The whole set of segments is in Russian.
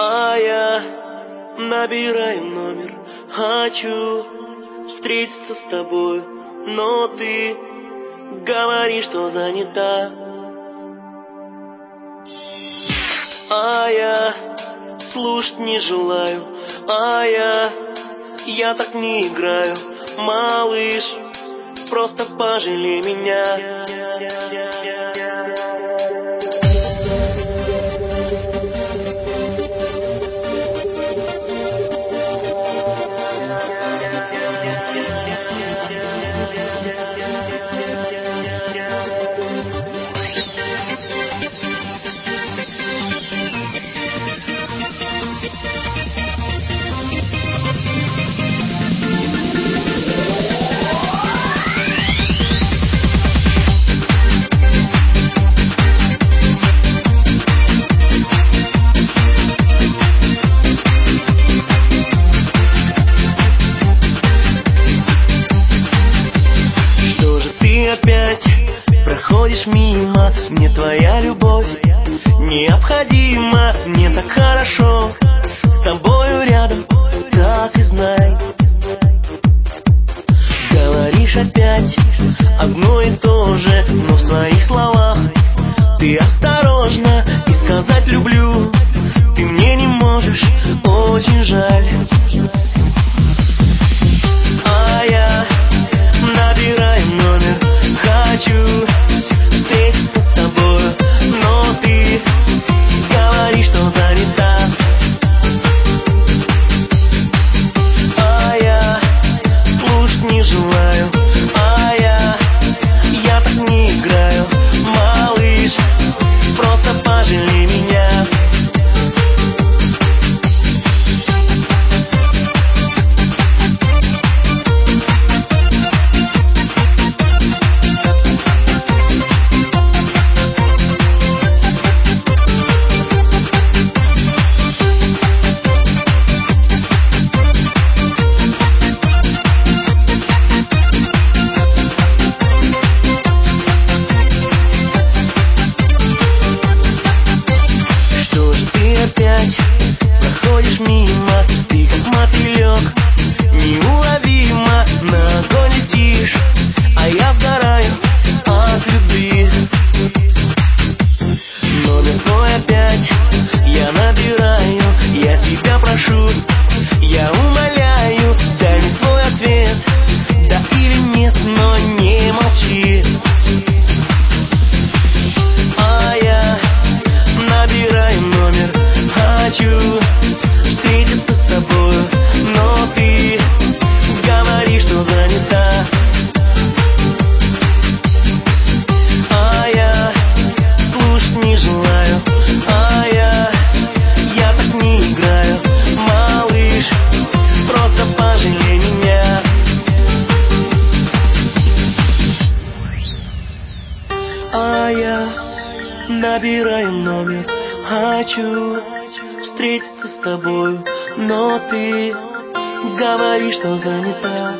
А я набираю номер, хочу встретиться с тобой, но ты говоришь, что занята. А я слушать не желаю, я так не играю, малыш, просто пожалей меня. Опять проходишь мимо, мне твоя любовь необходима, мне так хорошо с тобою рядом, так и знай. Говоришь опять одно и то же, но в своих словах ты осторожна, и сказать люблю ты мне не можешь, очень жаль. А я набираю номер, хочу встретиться с тобой, но ты говоришь, что занята. А я слушать не желаю, я так не играю, малыш, просто пожалей меня. Опять проходишь мимо, ты как мотылек, неуловимо на огонь летишь, а я сгораю от любви. Номер твой опять я набираю, я тебя прошу, я умоляю, дай мне свой ответ, да или нет, но не молчи. А я набираю номер, хочу встретиться с тобой, но ты говоришь, что занята. А я слушать не желаю, я так не играю, малыш, просто пожалей меня. А я набираю номер, хочу встретиться с тобой, но ты говоришь, что занята.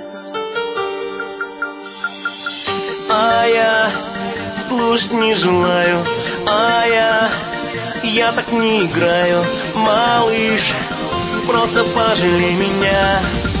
А я слушать не желаю, я так не играю, малыш, просто пожалей меня.